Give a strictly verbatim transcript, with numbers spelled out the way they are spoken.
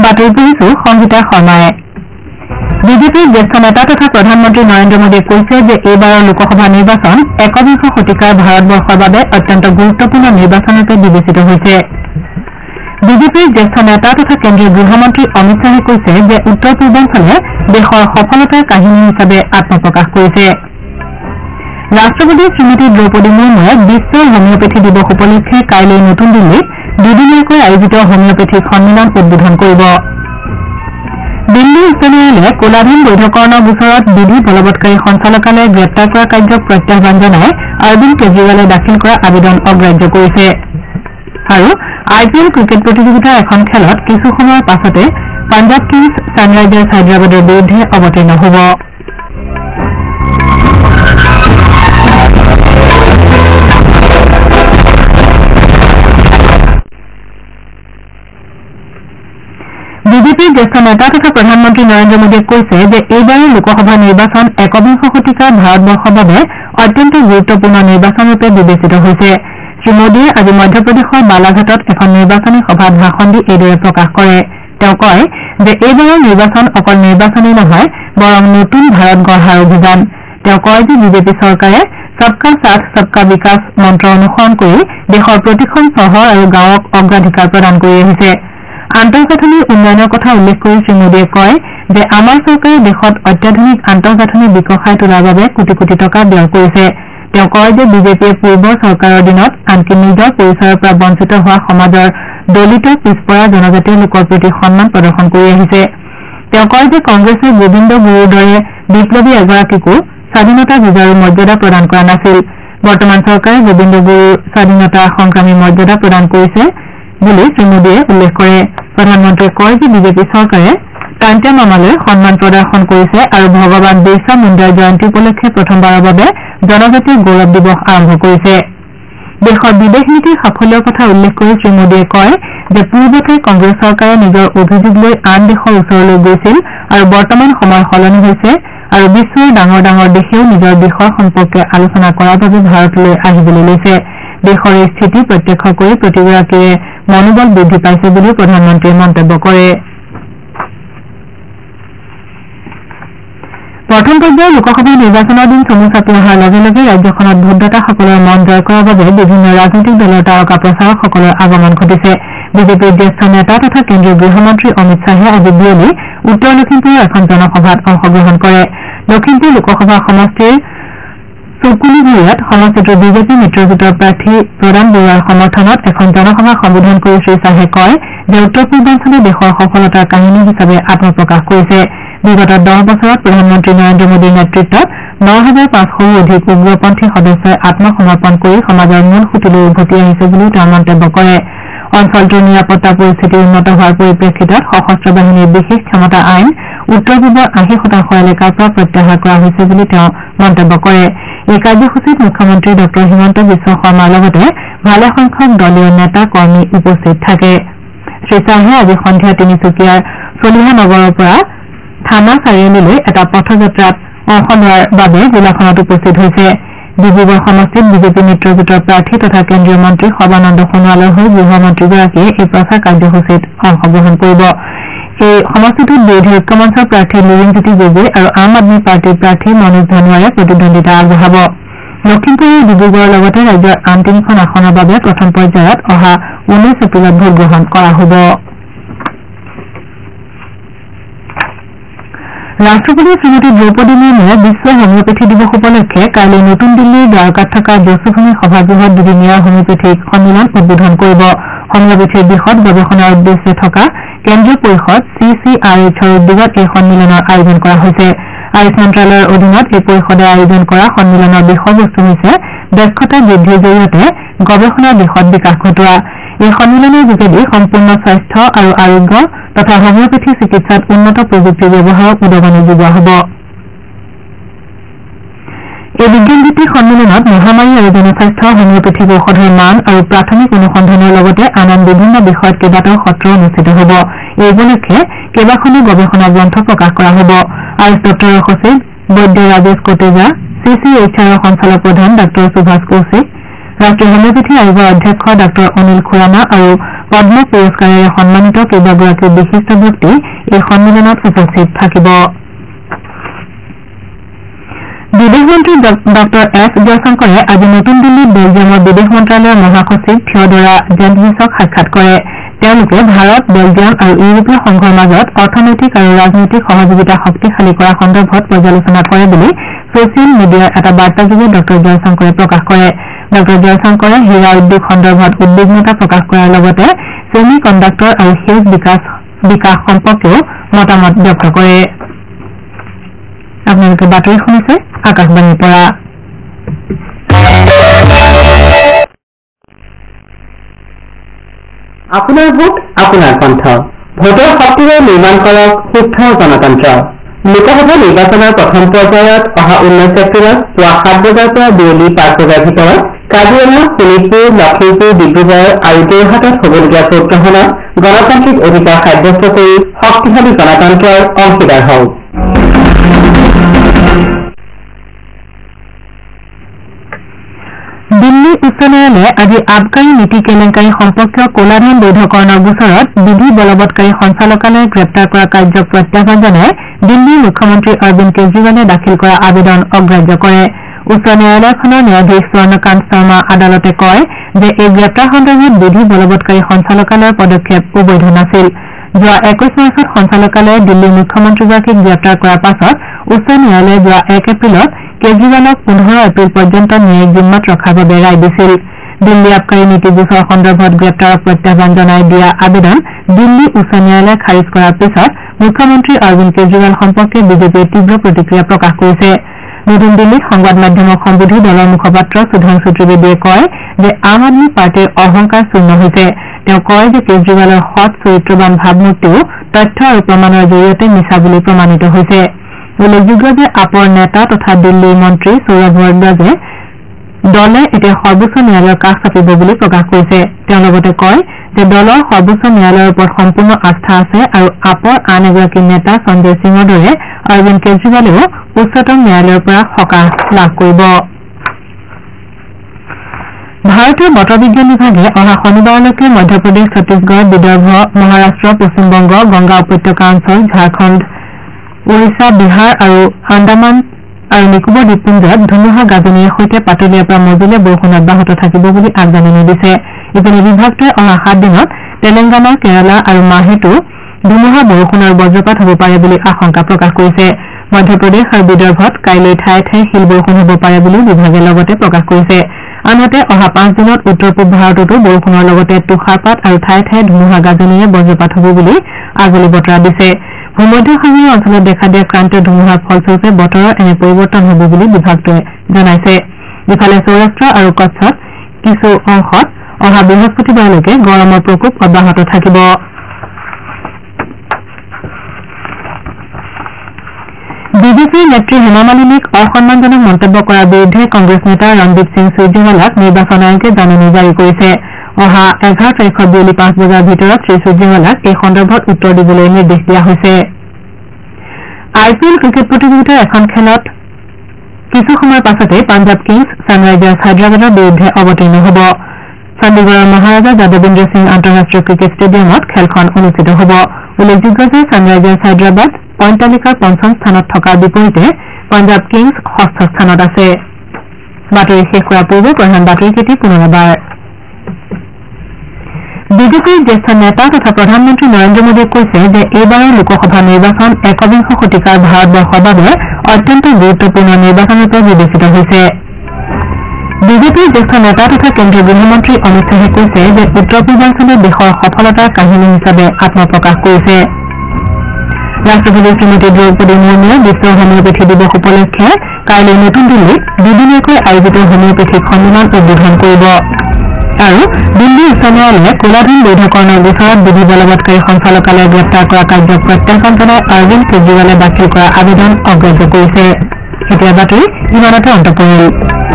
বাতৰি পঢ়িছো সংগীতা শৰ্মাই। বিজেপিৰ জ্যেষ্ঠ নেতা তথা প্ৰধানমন্ত্ৰী নৰেন্দ্ৰ মোদীয়ে কৈছে যে এইবাৰৰ লোকসভা নিৰ্বাচন একবিংশ শতিকাৰ ভাৰতবৰ্ষৰ বাবে অত্যন্ত গুৰুত্বপূৰ্ণ নিৰ্বাচনৰূপে বিবেচিত হৈছে। বিজেপিৰ জ্যেষ্ঠ নেতা তথা কেন্দ্ৰীয় গৃহমন্ত্ৰী অমিত শ্বাহে কৈছে যে উত্তৰ পূৰ্বাঞ্চলে দেশৰ সফলতাৰ কাহিনী হিচাপে আত্মপ্ৰকাশ কৰিছে। ৰাষ্ট্ৰপতি শ্ৰীমতী দ্ৰৌপদী মুৰ্মুৱে বিশ্ব হোমিঅপেথী দিৱস উপলক্ষে কাইলৈ নতুন দিল্লীত দুদিনীয়াকৈ আয়োজিত হোমিঅপেথিক সন্মিলন উদ্বোধন কৰিব। দিল্লী উচ্চ ন্যায়ালয়ে কলাধন বৈধকৰণৰ গোচৰত বিধি বলবৎকাৰী সঞ্চালকালয়ে গ্ৰেপ্তাৰ কৰা কাৰ্যক প্ৰত্যাহ্বান জনাই অৰবিন্দ কেজৰিৱালে দাখিল কৰা আবেদন অগ্ৰাহ্য কৰিছে। আৰু আই পি এল ক্ৰিকেট প্ৰতিযোগিতাৰ এখন খেলত কিছু সময়ৰ পাছতে পাঞ্জাৱ কিংছ ছানৰাইজাৰ্ছ হায়দৰাবাদৰ বিৰুদ্ধে অৱতীৰ্ণ হ'ব। বিজেপিৰ জ্যেষ্ঠ নেতা তথা প্ৰধানমন্ত্ৰী নৰেন্দ্ৰ মোদীয়ে কৈছে যে এইবাৰৰ লোকসভা নিৰ্বাচন একবিংশ শতিকাৰ ভাৰতবৰ্ষৰ বাবে অত্যন্ত গুৰুত্বপূৰ্ণ নিৰ্বাচনৰূপে বিবেচিত হৈছে। শ্ৰীমোদীয়ে আজি মধ্যপ্ৰদেশৰ বালাঘাটত এখন নিৰ্বাচনী সভাত ভাষণ দি এইদৰে প্ৰকাশ কৰে। তেওঁ কয় যে এইবাৰৰ নিৰ্বাচন অকল নিৰ্বাচনেই নহয় বৰং নতুন ভাৰত গঢ়াৰ অভিযান। তেওঁ কয় যে বিজেপি চৰকাৰে সবকা সাথ সবকা বিকাশ মন্ত্ৰ অনুসৰণ কৰি দেশৰ প্ৰতিখন চহৰ আৰু গাঁৱক অগ্ৰাধিকাৰ প্ৰদান কৰি আহিছে। আন্তঃগাঁথনিৰ উন্নয়নৰ কথা উল্লেখ কৰি শ্ৰীমোদীয়ে কয় যে আমাৰ চৰকাৰে দেশত অত্যাধুনিক আন্তঃগাঁথনি বিকশাই তোলাৰ বাবে কোটি কোটি টকা ব্যয় কৰিছে। তেওঁ কয় যে বিজেপিয়ে পূৰ্বৰ চৰকাৰৰ দিনত আনকি নিজৰ পৰিচয়ৰ পৰা বঞ্চিত হোৱা সমাজৰ দলিত পিছপৰা জনজাতীয় লোকৰ প্ৰতি সন্মান প্ৰদৰ্শন কৰি আহিছে। তেওঁ কয় যে কংগ্ৰেছে গোবিন্দ গুৰুৰ দৰে বিপ্লৱী এগৰাকীকো স্বাধীনতা যুঁজাৰু মৰ্যাদা প্ৰদান কৰা নাছিল। বৰ্তমান চৰকাৰে গোবিন্দ গুৰুৰ স্বাধীনতা সংগ্ৰামী মৰ্যাদা প্ৰদান কৰিছে বুলি শ্ৰীমোদীয়ে উল্লেখ কৰে। প্ৰধানমন্ত্ৰীয়ে কয় যে বিজেপি চৰকাৰে কান্তে মামালৈ সন্মান প্ৰদৰ্শন কৰিছে আৰু ভগৱান বিৰছা মুণ্ডাৰ জয়ন্তী উপলক্ষে প্ৰথমবাৰৰ বাবে জনজাতীয় গৌৰৱ দিৱস আৰম্ভ কৰিছে। দেশৰ বিদেশ নীতিৰ সাফল্যৰ কথা উল্লেখ কৰি শ্ৰীমোদীয়ে কয় যে পূৰ্বতে কংগ্ৰেছ চৰকাৰে নিজৰ অভিযোগ লৈ আন দেশৰ ওচৰলৈ গৈছিল আৰু বৰ্তমান সময় সলনি হৈছে আৰু বিশ্বৰ ডাঙৰ ডাঙৰ দেশেও নিজৰ দেশৰ সম্পৰ্কে আলোচনা কৰাৰ বাবে ভাৰতলৈ আহিবলৈ লৈছে। দেশৰ এই স্থিতি প্ৰত্যক্ষ কৰি প্ৰতিগৰাকীয়ে মনোবল বৃদ্ধি পাইছে বুলিও প্ৰধানমন্ত্ৰীয়ে মন্তব্য কৰে। প্ৰথম পৰ্যায়ৰ লোকসভা নিৰ্বাচনৰ দিন চমু চাপি অহাৰ লগে লগে ৰাজ্যখনত ভোটদাতাসকলৰ মন জয় কৰাৰ বাবে বিভিন্ন ৰাজনৈতিক দলৰ তাৰকা প্ৰচাৰকসকলৰ আগমন ঘটিছে। বিজেপিৰ জ্যেষ্ঠ নেতা তথা কেন্দ্ৰীয় গৃহমন্ত্ৰী অমিত শ্বাহে আজি বিয়লি উত্তৰ লখিমপুৰৰ এখন জনসভাত অংশগ্ৰহণ কৰে। লখিমপুৰ লোকসভা সমষ্টিৰ চকুলিগুৰিয়াত সমষ্টিটোৰ বিজেপি মিত্ৰজোঁটৰ প্ৰাৰ্থী প্ৰদান বৰুৱাৰ সমৰ্থনত এখন জনসভাক সম্বোধন কৰি শ্ৰীশ্বাহে কয় যে উত্তৰ পূৰ্বাঞ্চলে দেশৰ সফলতাৰ কাহিনী হিচাপে আত্মপ্ৰকাশ কৰিছে। বিগত দহ বছৰত প্ৰধানমন্ত্ৰী নৰেন্দ্ৰ মোদীৰ নেতৃত্বত ন হাজাৰ পাঁচশৰো অধিক উগ্ৰপন্থী সদস্যই আত্মসমৰ্পণ কৰি সমাজৰ মূল সুঁতিলৈ উভতি আহিছে বুলিও তেওঁ মন্তব্য কৰে। অঞ্চলটোৰ নিৰাপত্তা পৰিস্থিতি উন্নত হোৱাৰ পৰিপ্ৰেক্ষিতত সশস্ত্ৰ বাহিনীৰ বিশেষ ক্ষমতা আইন উত্তৰ পূবৰ আশী শতাংশ এলেকাৰ পৰা প্ৰত্যাহাৰ কৰা হৈছে বুলি তেওঁ মন্তব্য কৰে। এই কাৰ্যসূচীত মুখ্যমন্ত্ৰী ডঃ হিমন্ত বিশ্ব শৰ্মাৰ লগতে ভালেসংখ্যক দলীয় নেতা কৰ্মী উপস্থিত থাকে। শ্ৰীশ্বাহে আজি সন্ধিয়া তিনিচুকীয়াৰ চলিহা নগৰৰ পৰা থানা চাৰিআলিলৈ এটা পথযাত্ৰাত অংশ লোৱাৰ বাবে জিলাখনত উপস্থিত হৈছে। ডিব্ৰুগড় সমষ্টিত বিজেপি মিত্ৰজোঁটৰ প্ৰাৰ্থী তথা কেন্দ্ৰীয় মন্ত্ৰী সৰ্বানন্দ সোণোৱালৰ হৈ গৃহমন্ত্ৰীগৰাকীয়ে এই প্ৰচাৰ কাৰ্যসূচীত অংশগ্ৰহণ কৰিব। এই সমষ্টিটোত বিৰোধী ঐক্যমঞ্চৰ প্ৰাৰ্থী লুৰিণজ্যোতি গগৈ আৰু আম আদমী পাৰ্টীৰ প্ৰাৰ্থী মনোজ ধনোৱাৰে প্ৰতিদ্বন্দ্বিতা আগবঢ়াব। লখিমপুৰ আৰু ডিব্ৰুগড়ৰ লগতে ৰাজ্যৰ আন তিনিখন আসনৰ বাবে প্ৰথম পৰ্যায়ত অহা ঊনৈশ এপ্ৰিলত ভোটগ্ৰহণ কৰা হ'ব। ৰাষ্ট্ৰপতি শ্ৰীমতী দ্ৰৌপদী মুৰ্মুৱে বিশ্ব হোমিঅপেথী দিৱস উপলক্ষে কাইলৈ নতুন দিল্লীৰ দ্বাৰকাত থকা যশোভূমি সভাগৃহত দুদিনীয়া হোমিঅপেথিক সন্মিলন উদ্বোধন কৰিব। হোমিঅপেথিৰ দিশত গৱেষণাৰ উদ্দেশ্যে থকা কেন্দ্ৰীয় পৰিষদ চি চি আৰ এইচৰ উদ্যোগত এই সন্মিলনৰ আয়োজন কৰা হৈছে। আয়ুষ মন্ত্ৰালয়ৰ অধীনত এই পৰিষদে আয়োজন কৰা সন্মিলনৰ বিষয়বস্তু হৈছে দক্ষতা বৃদ্ধিৰ জৰিয়তে গৱেষণাৰ দিশত বিকাশ ঘটোৱা। এই সন্মিলনৰ যোগেদি সম্পূৰ্ণ স্বাস্থ্য আৰু আৰোগ্য তথা হোমিঅপেথি চিকিৎসাত উন্নত প্ৰযুক্তিৰ ব্যৱহাৰক উদগনি যোগোৱা হ'ব। এই বিজ্ঞানভিত্তিক সন্মিলনত মহামাৰী আৰু জনস্বাস্থ্য, হোমিঅপেথিক ঔষধৰ মান আৰু প্ৰাথমিক অনুসন্ধানৰ লগতে আন আন বিভিন্ন বিষয়ত কেইবাটাও সত্ৰ অনুষ্ঠিত হ'ব। এই উপলক্ষে কেইবাখনো গৱেষণা গ্ৰন্থ প্ৰকাশ কৰা হ'ব। আয়ুষ দপ্তৰৰ সচিব Vaidya Rajesh Kotecha, C C H আৰৰ সঞ্চালক প্ৰধান ডাঃ সুভাষ কৌশিক, ৰাষ্ট্ৰীয় হোমিঅপেথি আয়োগৰ অধ্যক্ষ ডাঃ অনিল খুৰানা আৰু পদ্ম পুৰস্কাৰেৰে সন্মানিত কেইবাগৰাকী বিশিষ্ট ব্যক্তি এই সন্মিলনত উপস্থিত থাকিব। বিদেশ মন্ত্ৰী ডক্টৰ এছ জয়শংকৰে আজি নতুন দিল্লীত বেলজিয়ামৰ বিদেশ মন্ত্ৰালয়ৰ মহাসচিব থিয়ডৰা জেনভিছক সাক্ষাৎ কৰে। তেওঁলোকে ভাৰত বেলজিয়াম আৰু ইউৰোপীয় সংঘৰ মাজত অৰ্থনৈতিক আৰু ৰাজনৈতিক সহযোগিতা শক্তিশালী কৰা সন্দৰ্ভত পৰ্যালোচনা কৰে বুলি ছচিয়েল মিডিয়াৰ এটা বাৰ্তাযোগে ডক্টৰ জয়শংকৰে প্ৰকাশ কৰে। ডক্টৰ জয়শংকৰে হীৰা উদ্যোগ সন্দৰ্ভত উদ্বিগ্নতা প্ৰকাশ কৰাৰ লগতে ছেমি কণ্ডাক্টৰ আৰু সেউজ বিকাশ বিকাশ সম্পৰ্কেও মতামত ব্যক্ত কৰে। আপোনালোকে বাতৰি শুনিছে আকাশবাণীৰ পৰা। আপোনাৰ ভোট আপোনাৰ কণ্ঠ। ভোটৰ শক্তিৰে নিৰ্মাণ কৰক সুস্থ গণতন্ত্ৰ। লোকসভা নিৰ্বাচনৰ প্ৰথম পৰ্যায়ত অহা ঊনৈশ এপ্ৰিলত পুৱা সাত বজাৰ পৰা বিয়লি পাঁচ বজাৰ ভিতৰত কাজিৰঙা, শোণিতপুৰ, লখিমপুৰ, ডিব্ৰুগড় আৰু যোৰহাটত হ'বলগীয়া ভোটগ্ৰহণত গণতান্ত্ৰিক অধিকাৰ সাব্যস্ত কৰি শক্তিশালী গণতন্ত্ৰৰ অংশীদাৰ হওক। দিল্লী উচ্চ ন্যায়ালয়ে আজি আবকাৰী নীতি কেলেংকাৰী সম্পৰ্কীয় কলাধন বৈধকৰণৰ গোচৰত বিধি বলবৎকাৰী সঞ্চালকালয়ে গ্ৰেপ্তাৰ কৰা কাৰ্যক প্ৰত্যাহ্বান জনাই দিল্লীৰ মুখ্যমন্ত্ৰী অৰবিন্দ কেজৰিৱালে দাখিল কৰা আবেদন অগ্ৰাহ্য কৰে। উচ্চ ন্যায়ালয়খনৰ ন্যায়াধীশ স্বৰ্ণকান্ত শৰ্মা আদালতে কয় যে এই গ্ৰেপ্তাৰ সন্দৰ্ভত বিধি বলবৎকাৰী সঞ্চালকালয়ৰ পদক্ষেপ অবৈধ নাছিল। যোৱা একৈশ মাৰ্চত সঞ্চালকালয়ে দিল্লীৰ মুখ্যমন্ত্ৰীগৰাকীক গ্ৰেপ্তাৰ কৰাৰ পাছত উচ্চ ন্যায়ালয়ে যোৱা এক এপ্ৰিলত কেজৰিৱালক পোন্ধৰ এপ্ৰিল পৰ্যন্ত ন্যায়িক জিম্মাত ৰখাৰ বাবে ৰায় দিছিল। দিল্লী আবকাৰী নীতি গোচৰ সন্দৰ্ভত গ্ৰেপ্তাৰক প্ৰত্যাহ্বান জনাই দিয়া আবেদন দিল্লী উচ্চ ন্যায়ালয়ে খাৰিজ কৰাৰ পিছত মুখ্যমন্ত্ৰী অৰবিন্দ কেজৰিৱাল সম্পৰ্কে বিজেপিয়ে তীব্ৰ প্ৰতিক্ৰিয়া প্ৰকাশ কৰিছে। নতুন দিল্লীত সংবাদ মাধ্যমক সম্বোধি দলৰ মুখপাত্ৰ সুধাংশু ত্ৰিবেদীয়ে কয় যে আম আদমী পাৰ্টীৰ অহংকাৰ শূন্য হৈছে। তেওঁ কয় যে কেজৰিৱালৰ সৎ চৰিত্ৰবান ভাৱমূৰ্তিও তথ্য আৰু প্ৰমাণৰ জৰিয়তে মিছা বুলি প্ৰমাণিত হৈছে। উল্লেখযোগ্য যে আপৰ নেতা তথা দিল্লীৰ মন্ত্ৰী সৌৰভ ভৰদ্বাজে দলে এতিয়া সৰ্বোচ্চ ন্যায়ালয়ৰ কাষ চাপিব বুলি প্ৰকাশ কৰিছে। তেওঁ লগতে কয় যে দলৰ সৰ্বোচ্চ ন্যায়ালয়ৰ ওপৰত সম্পূৰ্ণ আস্থা আছে আৰু আপৰ আন এগৰাকী নেতা সঞ্জয় সিঙৰ দৰে অৰবিন্দ কেজৰিৱালেও উচ্চতম ন্যায়ালয়ৰ পৰা সকাহ লাভ কৰিব। ভাৰতীয় বতৰ বিজ্ঞান বিভাগে অহা শনিবাৰলৈকে মধ্যপ্ৰদেশ, ছত্তীশগড়, বিদৰ্ভ, মহাৰাট্ট, পশ্চিমবংগ, গংগা উপত্যকা অঞ্চল, ঝাৰখণ্ড, ওড়িশা, বিহাৰ আৰু আন্দামান আৰু নিকোবৰ দ্বীপপুঞ্জত ধুমুহা গাজনিৰ সৈতে পাতলীয়াৰ পৰা মজলীয়া বৰষুণ অব্যাহত থাকিব বুলি আগজাননী দিছে। ইপিনে বিভাগটোৱে অহা সাত দিনত তেলেংগানা, কেৰালা আৰু মাহেতো ধুমুহা বৰষুণ আৰু বজ্ৰপাত হ'ব পাৰে বুলি আশংকা প্ৰকাশ কৰিছে। মধ্যপ্ৰদেশ আৰু বিদৰ্ভত কাইলৈ ঠায়ে ঠায়ে শিল বৰষুণ হ'ব পাৰে বুলিও বিভাগে লগতে প্ৰকাশ কৰিছে। আনহাতে অহা পাঁচ দিনত উত্তৰ পূব ভাৰততো বৰষুণৰ লগতে তুষাৰপাত আৰু ঠায়ে ঠায়ে ধুমুহা গাজনিৰে বজ্ৰপাত হ'ব বুলি আগলি বতৰা দিছে। ভূমধ্য সাগৰীয় অঞ্চলত দেখা দিয়া ক্ৰান্তীয় ধুমুহাৰ ফলস্বৰূপে বতৰৰ এনে পৰিৱৰ্তন হ'ব বুলি বিভাগটোৱে জনাইছে। ইফালে সৌৰাষ্ট্ৰ আৰু কচ্ছত কিছু অংশত অহা বৃহস্পতিবাৰলৈকে গৰমৰ প্ৰকোপ অব্যাহত থাকিব। বিজেপিৰ নেত্ৰী হেমা মালিনীক অসন্মানজনক মন্তব্য কৰাৰ বিৰুদ্ধে কংগ্ৰেছ নেতা ৰণদীপ সিং সূৰ্যেৱালাক নিৰ্বাচন আয়োগে জাননী জাৰি কৰিছে। অহা এঘাৰ তাৰিখৰ বিয়লি পাঁচ বজাৰ ভিতৰত শ্ৰী সূৰ্যেৱালাক এই সন্দৰ্ভত উত্তৰ দিবলৈ নিৰ্দেশ দিয়া হৈছে। আই পি এল ক্ৰিকেট প্ৰতিযোগিতাৰ এখন খেলত কিছু সময়ৰ পাছতে পাঞ্জাৱ কিংছ ছানৰাইজাৰ্ছ হায়দৰাবাদৰ বিৰুদ্ধে অৱতীৰ্ণ হ'ব। চণ্ডীগড়ৰ মহাৰাজা যাদৱেন্দ্ৰ সিং আন্তঃৰাষ্ট্ৰীয় ক্ৰিকেট ষ্টেডিয়ামত খেলখন অনুষ্ঠিত হ'ব। উল্লেখযোগ্য যে ছানৰাইজাৰ্ছ হায়দৰাবাদ পইণ্ট তালিকাৰ পঞ্চম স্থানত থকাৰ বিপৰীতে পাঞ্জাৱ কিংছ ষষ্ঠ স্থানত আছে। বাতৰি শেষ কৰাৰ পূৰ্বে প্ৰধান বাতৰিকেইটি পুনৰবাৰ। বিজেপিৰ জ্যেষ্ঠ নেতা তথা প্ৰধানমন্ত্ৰী নৰেন্দ্ৰ মোদীয়ে কৈছে যে এইবাৰৰ লোকসভা নিৰ্বাচন একবিংশ শতিকাৰ ভাৰতবৰ্ষৰ বাবে অত্যন্ত গুৰুত্বপূৰ্ণ নিৰ্বাচনৰূপে বিবেচিত হৈছে। বিজেপিৰ জ্যেষ্ঠ নেতা তথা কেন্দ্ৰীয় গৃহমন্ত্ৰী অমিত শ্বাহে কৈছে যে উত্তৰ পূৰ্বাঞ্চলে দেশৰ সফলতাৰ কাহিনী হিচাপে আত্মপ্ৰকাশ কৰিছে। ৰাষ্ট্ৰপতি শ্ৰীমতী দ্ৰৌপদী মুৰ্মুৱে বিশ্ব হোমিঅপেথী দিৱস উপলক্ষে কাইলৈ নতুন দিল্লীত দুদিনীয়াকৈ আয়োজিত হোমিঅপেথিক সন্মিলন উদ্বোধন কৰিব। আৰু দিল্লী উচ্চ ন্যায়ালয়ে কলাধন বৈধকৰণৰ গোচৰত বিধি বলবৎকাৰী সঞ্চালকালয়ে গ্ৰেপ্তাৰ কৰা কাৰ্যক প্ৰত্যাহ্বান জনাই অৰবিন্দ কেজৰিৱালে দাখিল কৰা আবেদন অগ্ৰাহ্য কৰিছে। এতিয়া বাতৰি ইমানতে অন্ত পৰিল।